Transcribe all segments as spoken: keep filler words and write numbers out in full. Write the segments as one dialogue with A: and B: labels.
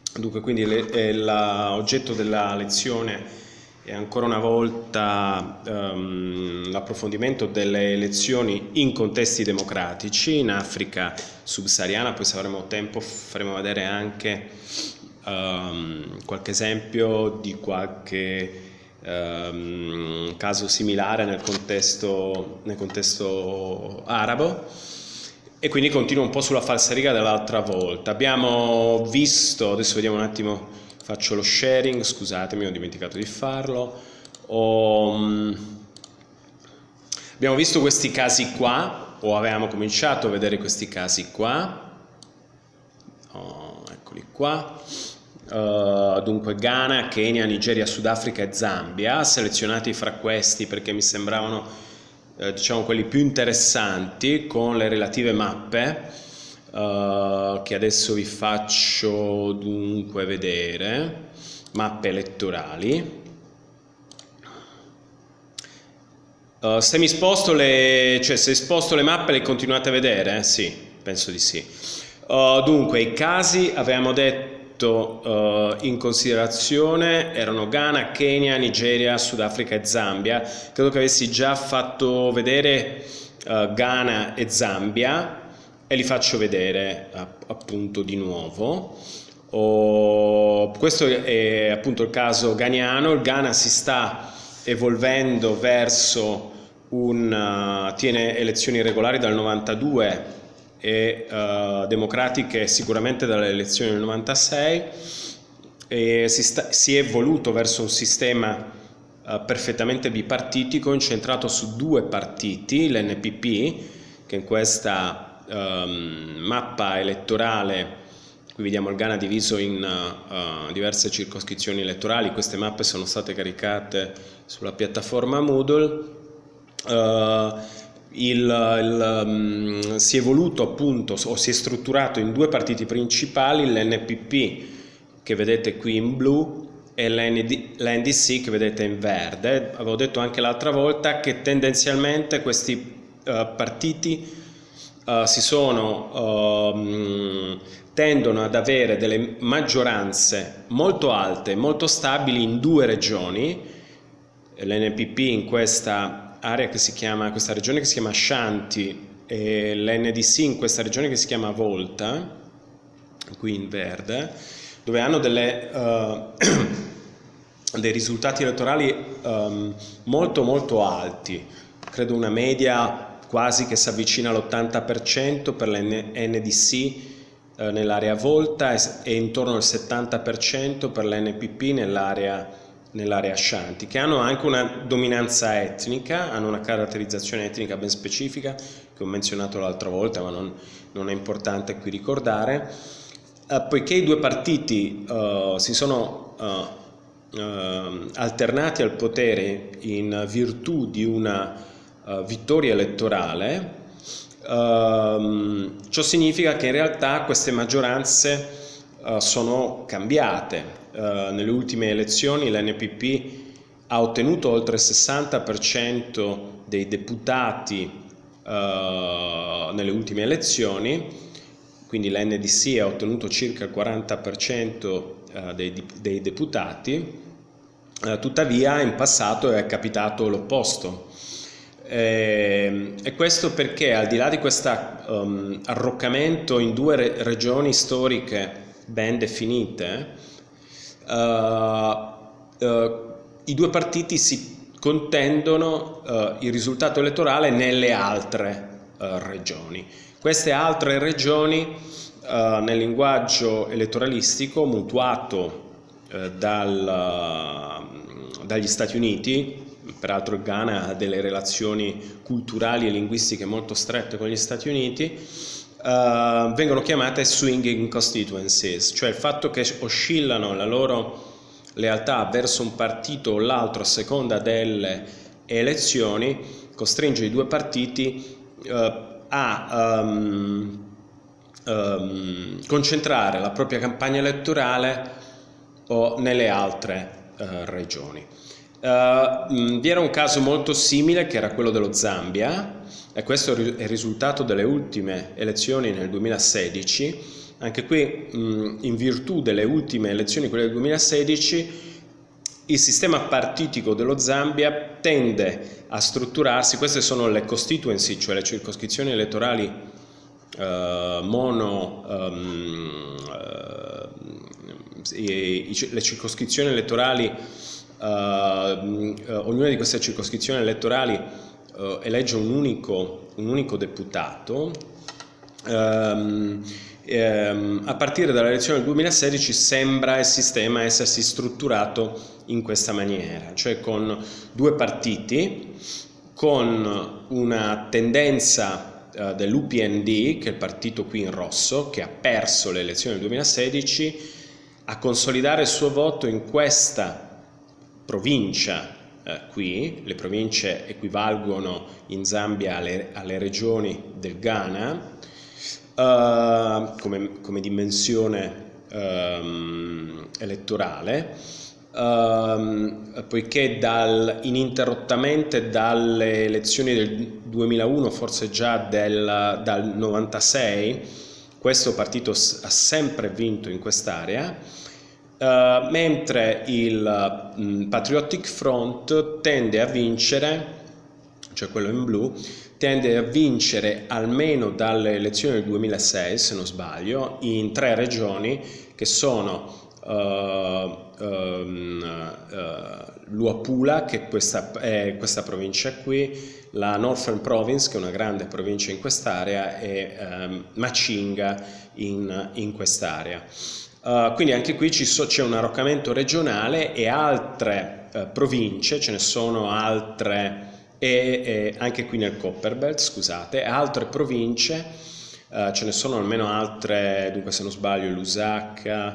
A: Dunque, quindi l'oggetto della lezione è ancora una volta um, l'approfondimento delle elezioni in contesti democratici in Africa subsahariana. Poi, se avremo tempo, faremo vedere anche um, qualche esempio di qualche um, caso similare nel contesto, nel contesto arabo. E quindi continuo un po' sulla falsariga dell'altra volta. Abbiamo visto, adesso vediamo un attimo, faccio lo sharing, scusatemi, ho dimenticato di farlo. Ho, abbiamo visto questi casi qua, o avevamo cominciato a vedere questi casi qua. Oh, eccoli qua. Uh, dunque Ghana, Kenya, Nigeria, Sudafrica e Zambia, selezionati fra questi perché mi sembravano Eh, diciamo quelli più interessanti, con le relative mappe uh, che adesso vi faccio dunque vedere, mappe elettorali. Uh, se mi sposto le, cioè se sposto le mappe le continuate a vedere? Sì, penso di sì. Uh, dunque i casi avevamo detto Uh, in considerazione erano Ghana, Kenya, Nigeria, Sudafrica e Zambia. Credo che avessi già fatto vedere uh, Ghana e Zambia e li faccio vedere appunto di nuovo. Oh, questo è appunto il caso ghaniano. Il Ghana si sta evolvendo verso un uh, tiene elezioni regolari dal novantadue e uh, democratiche sicuramente dalle elezioni del novantasei, e si, sta, si è evoluto verso un sistema uh, perfettamente bipartitico, incentrato su due partiti, l'N P P, che in questa um, mappa elettorale, qui vediamo il Ghana diviso in uh, uh, diverse circoscrizioni elettorali. Queste mappe sono state caricate sulla piattaforma Moodle. Uh, Il, il, um, si è evoluto appunto, o si è strutturato in due partiti principali, l'N P P che vedete qui in blu e l'N D C che vedete in verde. Avevo detto anche l'altra volta che tendenzialmente questi uh, partiti uh, si sono uh, tendono ad avere delle maggioranze molto alte, molto stabili in due regioni. L'N P P in questa area che si chiama, questa regione che si chiama Ashanti, e l'N D C in questa regione che si chiama Volta, qui in verde, dove hanno delle, uh, dei risultati elettorali um, molto molto alti. Credo una media quasi che si avvicina all'ottanta per cento per l'N D C uh, nell'area Volta e, e intorno al settanta per cento per l'N P P nell'area nell'area Ashanti, che hanno anche una dominanza etnica, hanno una caratterizzazione etnica ben specifica che ho menzionato l'altra volta, ma non, non è importante qui ricordare. Uh, poiché i due partiti uh, si sono uh, uh, alternati al potere in virtù di una uh, vittoria elettorale, uh, ciò significa che in realtà queste maggioranze uh, sono cambiate. Uh, nelle ultime elezioni l'N P P ha ottenuto oltre il sessanta per cento dei deputati uh, nelle ultime elezioni, quindi l'N D C ha ottenuto circa il quaranta per cento uh, dei, dei deputati, uh, tuttavia in passato è capitato l'opposto. E, e questo perché, al di là di questo um, arroccamento in due re- regioni storiche ben definite, Uh, uh, i due partiti si contendono uh, il risultato elettorale nelle altre uh, regioni. Queste altre regioni, uh, nel linguaggio elettoralistico mutuato uh, dal, uh, dagli Stati Uniti, peraltro il Ghana ha delle relazioni culturali e linguistiche molto strette con gli Stati Uniti, Uh, vengono chiamate swinging constituencies, cioè il fatto che oscillano la loro lealtà verso un partito o l'altro a seconda delle elezioni costringe i due partiti uh, a um, um, concentrare la propria campagna elettorale o nelle altre uh, regioni. Uh, vi era un caso molto simile che era quello dello Zambia, e questo è il risultato delle ultime elezioni nel duemilasedici, Anche qui, mh, in virtù delle ultime elezioni, quelle del duemilasedici, il sistema partitico dello Zambia tende a strutturarsi, queste sono le constituency, cioè le circoscrizioni elettorali uh, mono, um, uh, i, i, le circoscrizioni elettorali, uh, uh, ognuna di queste circoscrizioni elettorali uh, elegge un unico, un unico deputato. Um, ehm, a partire dall'elezione del duemilasedici sembra il sistema essersi strutturato in questa maniera, cioè con due partiti, con una tendenza uh, dell'U P N D, che è il partito qui in rosso, che ha perso le elezioni del duemilasedici, a consolidare il suo voto in questa provincia uh, qui. Le province equivalgono in Zambia alle, alle regioni del Ghana, Uh, come, come dimensione um, elettorale, um, poiché dal, ininterrottamente dalle elezioni del duemilauno, forse già del, dal novantasei, questo partito s- ha sempre vinto in quest'area, uh, mentre il um, Patriotic Front tende a vincere, cioè quello in blu, tende a vincere almeno dalle elezioni del duemilasei, se non sbaglio, in tre regioni che sono uh, um, uh, Luapula, che è questa, è questa provincia qui, la Northern Province, che è una grande provincia in quest'area, e um, Machinga in, in quest'area. Uh, quindi anche qui ci so, c'è un arroccamento regionale e altre uh, province, ce ne sono altre. E, e anche qui nel Copperbelt, scusate, altre province, uh, ce ne sono almeno altre, dunque se non sbaglio Lusaka,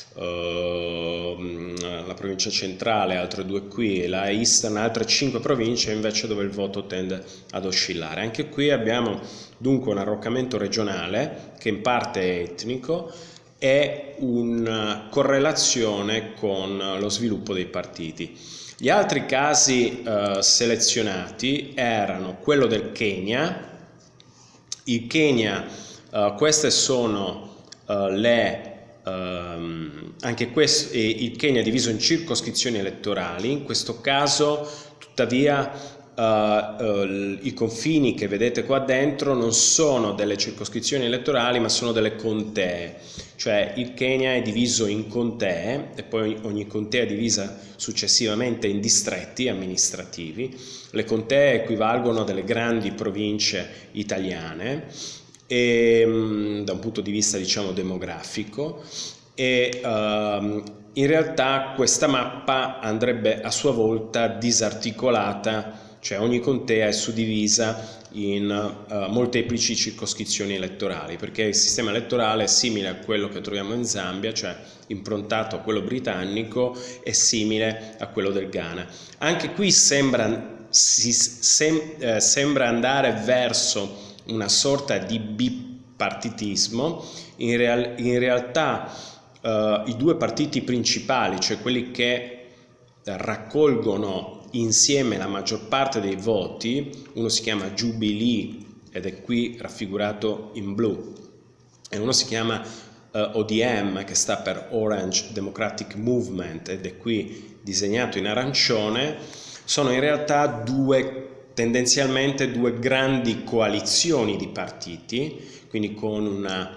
A: uh, la provincia centrale, altre due qui, la Eastern, altre cinque province invece dove il voto tende ad oscillare. Anche qui abbiamo dunque un arroccamento regionale che in parte è etnico e una correlazione con lo sviluppo dei partiti. Gli altri casi uh, selezionati erano quello del Kenya. Il Kenya, uh, queste sono uh, le, um, anche questo, eh, il Kenya è diviso in circoscrizioni elettorali. In questo caso, tuttavia, Uh, uh, i confini che vedete qua dentro non sono delle circoscrizioni elettorali, ma sono delle contee, cioè il Kenya è diviso in contee e poi ogni contea è divisa successivamente in distretti amministrativi. Le contee equivalgono a delle grandi province italiane e, um, da un punto di vista, diciamo, demografico, e um, in realtà questa mappa andrebbe a sua volta disarticolata, cioè ogni contea è suddivisa in uh, molteplici circoscrizioni elettorali, perché il sistema elettorale è simile a quello che troviamo in Zambia, cioè improntato a quello britannico, e simile a quello del Ghana. Anche qui sembra, si, sem, eh, sembra andare verso una sorta di bipartitismo. In, real, in realtà uh, i due partiti principali, cioè quelli che raccolgono insieme la maggior parte dei voti, uno si chiama Jubilee ed è qui raffigurato in blu, e uno si chiama uh, O D M, che sta per Orange Democratic Movement ed è qui disegnato in arancione. Sono in realtà due, tendenzialmente due grandi coalizioni di partiti, quindi con una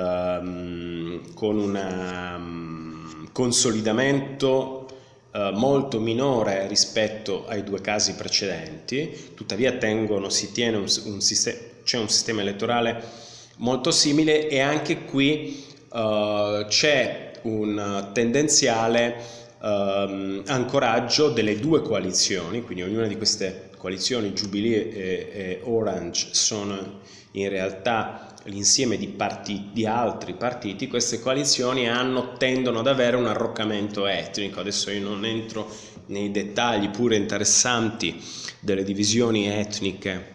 A: um, con un um, consolidamento molto minore rispetto ai due casi precedenti, tuttavia tengono, si tiene un, un sistema, c'è un sistema elettorale molto simile, e anche qui uh, c'è un tendenziale uh, ancoraggio delle due coalizioni, quindi ognuna di queste coalizioni, Jubilee e, e Orange, sono in realtà l'insieme di, partiti, di altri partiti. Queste coalizioni hanno, tendono ad avere un arroccamento etnico. Adesso io non entro nei dettagli pure interessanti delle divisioni etniche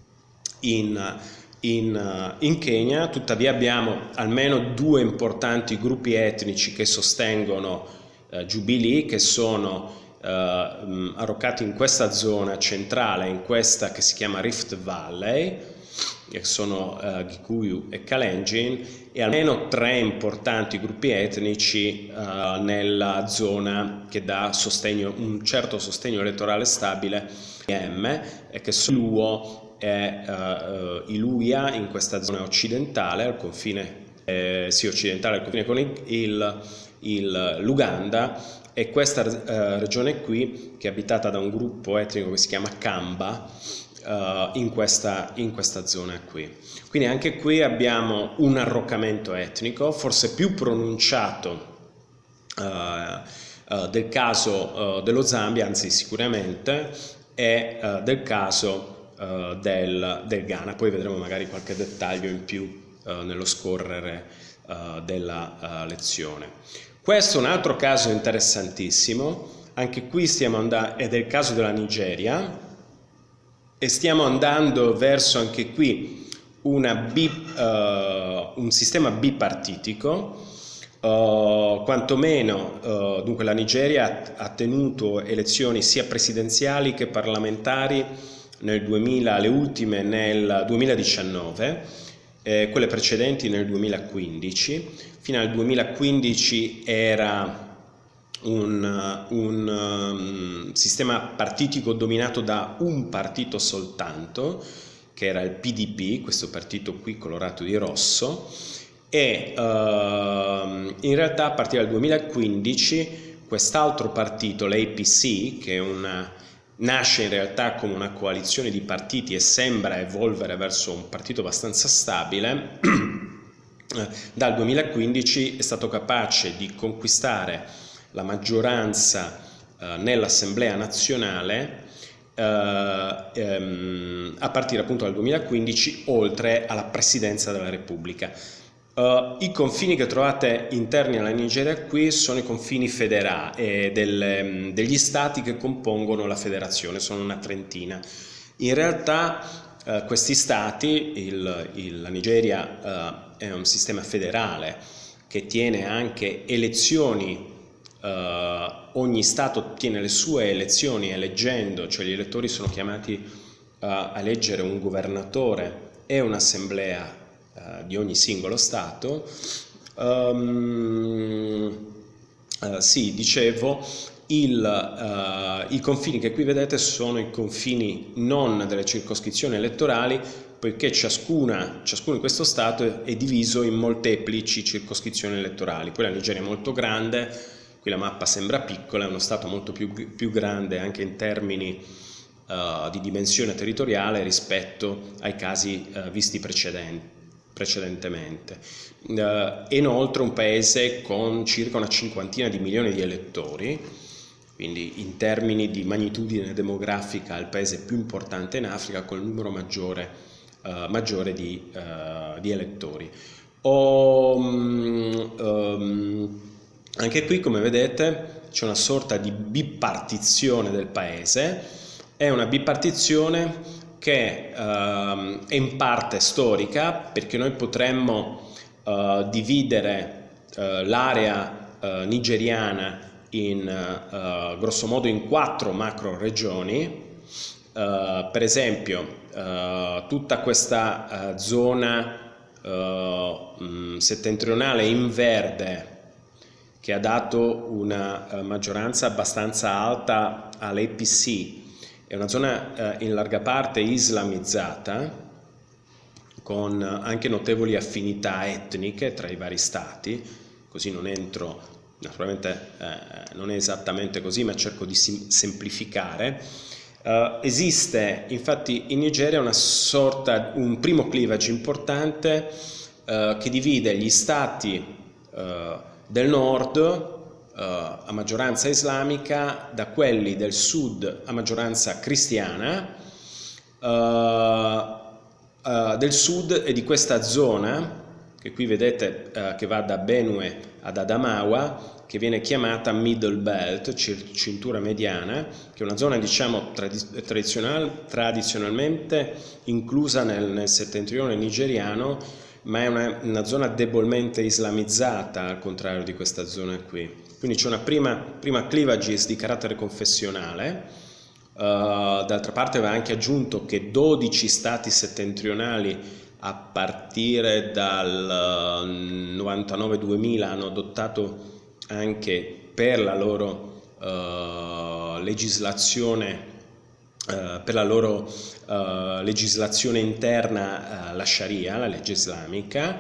A: in, in, in Kenya, tuttavia abbiamo almeno due importanti gruppi etnici che sostengono uh, Jubilee, che sono uh, arroccati in questa zona centrale, in questa che si chiama Rift Valley. che sono uh, Gikuyu e Kalenjin, e almeno tre importanti gruppi etnici uh, nella zona che dà sostegno, un certo sostegno elettorale stabile, M, e che sono Luo e uh, uh, Iluia in questa zona occidentale, al confine, eh, sì, occidentale, al confine con il, il, il, l'Uganda, e questa uh, regione qui, che è abitata da un gruppo etnico che si chiama Kamba, uh, in, questa, in questa zona qui. Quindi anche qui abbiamo un arroccamento etnico, forse più pronunciato uh, uh, del caso uh, dello Zambia, anzi sicuramente, e uh, del caso uh, del, del Ghana. Poi vedremo magari qualche dettaglio in più uh, nello scorrere uh, della uh, lezione. Questo è un altro caso interessantissimo, anche qui stiamo andando, ed è il caso della Nigeria, e stiamo andando verso anche qui una bi, uh, un sistema bipartitico, uh, quantomeno uh, dunque la Nigeria ha tenuto elezioni sia presidenziali che parlamentari nel duemila, le ultime nel duemiladiciannove, eh, quelle precedenti nel duemilaquindici. Fino al duemilaquindici era un, un um, sistema partitico dominato da un partito soltanto, che era il P D P, questo partito qui colorato di rosso, e uh, in realtà a partire dal duemilaquindici quest'altro partito, l'A P C, che è una, nasce in realtà come una coalizione di partiti e sembra evolvere verso un partito abbastanza stabile, dal duemilaquindici è stato capace di conquistare la maggioranza eh, nell'Assemblea nazionale eh, ehm, a partire appunto dal duemilaquindici, oltre alla presidenza della Repubblica. Uh, I confini che trovate interni alla Nigeria qui sono i confini federali eh, del, degli stati che compongono la federazione, sono una trentina. In realtà Uh, questi stati, il, il, la Nigeria uh, è un sistema federale che tiene anche elezioni, uh, ogni stato tiene le sue elezioni eleggendo, cioè gli elettori sono chiamati uh, a eleggere un governatore e un'assemblea uh, di ogni singolo stato. Um, uh, sì, dicevo, Il, uh, i confini che qui vedete sono i confini non delle circoscrizioni elettorali, poiché ciascuna, ciascuno di questo Stato è diviso in molteplici circoscrizioni elettorali. Poi la Nigeria è molto grande, qui la mappa sembra piccola, è uno Stato molto più, più grande anche in termini uh, di dimensione territoriale rispetto ai casi uh, visti precedenti. precedentemente. Uh, inoltre un paese con circa una cinquantina di milioni di elettori, quindi in termini di magnitudine demografica il paese più importante in Africa, con il numero maggiore, uh, maggiore di, uh, di elettori. O, um, um, anche qui, come vedete, c'è una sorta di bipartizione del paese, è una bipartizione che uh, è in parte storica, perché noi potremmo uh, dividere uh, l'area uh, nigeriana in uh, grosso modo in quattro macro regioni. Uh, per esempio uh, tutta questa uh, zona uh, mh, settentrionale in verde, che ha dato una uh, maggioranza abbastanza alta all'A P C, è una zona uh, in larga parte islamizzata, con anche notevoli affinità etniche tra i vari stati, così non entro. Naturalmente eh, non è esattamente così, ma cerco di sim- semplificare. Uh, esiste infatti in Nigeria una sorta, un primo clivage importante uh, che divide gli stati uh, del nord uh, a maggioranza islamica da quelli del sud a maggioranza cristiana, uh, uh, del sud e di questa zona che qui vedete uh, che va da Benue ad Adamawa, che viene chiamata Middle Belt, cintura mediana, che è una zona diciamo tradi- tradizional- tradizionalmente inclusa nel, nel settentrione nigeriano, ma è una, una zona debolmente islamizzata, al contrario di questa zona qui. Quindi c'è una prima, prima clivages di carattere confessionale, Uh, d'altra parte aveva anche aggiunto che dodici stati settentrionali a partire dal novantanove duemila hanno adottato anche per la loro uh, legislazione uh, per la loro uh, legislazione interna uh, la Sharia, la legge islamica,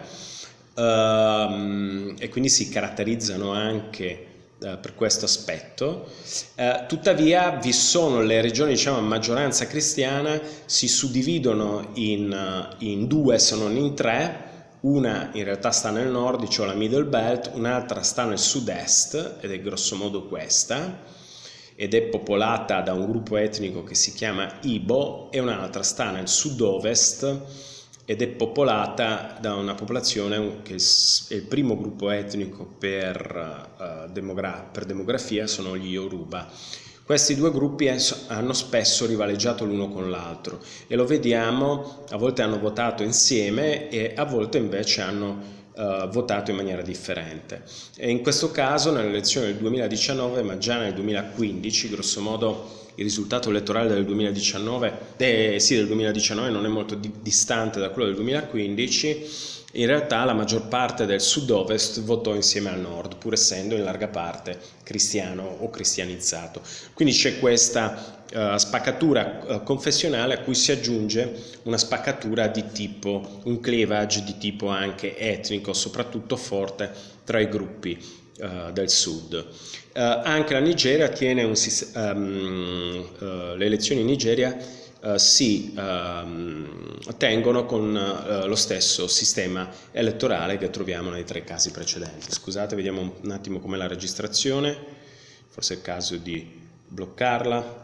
A: uh, e quindi si caratterizzano anche per questo aspetto. Eh, tuttavia vi sono le regioni, diciamo, a maggioranza cristiana, si suddividono in, in due se non in tre. Una in realtà sta nel nord, cioè la Middle Belt, un'altra sta nel sud-est, ed è grossomodo questa, ed è popolata da un gruppo etnico che si chiama Ibo, e un'altra sta nel sud-ovest ed è popolata da una popolazione che è il primo gruppo etnico per, uh, demogra- per demografia, sono gli Yoruba. Questi due gruppi hanno spesso rivaleggiato l'uno con l'altro e lo vediamo, a volte hanno votato insieme e a volte invece hanno Uh, votato in maniera differente. E in questo caso nelle elezioni del duemiladiciannove, ma già nel duemilaquindici, grosso modo il risultato elettorale del duemiladiciannove, eh, sì, del duemiladiciannove non è molto di- distante da quello del duemilaquindici. In realtà la maggior parte del sud-ovest votò insieme al nord, pur essendo in larga parte cristiano o cristianizzato. Quindi c'è questa uh, spaccatura uh, confessionale a cui si aggiunge una spaccatura di tipo, un cleavage di tipo anche etnico, soprattutto forte tra i gruppi uh, del sud. Uh, anche la Nigeria tiene un um, uh, le elezioni in Nigeria Uh, si uh, tengono con uh, lo stesso sistema elettorale che troviamo nei tre casi precedenti. Scusate, vediamo un attimo com'è la registrazione, forse è il caso di bloccarla.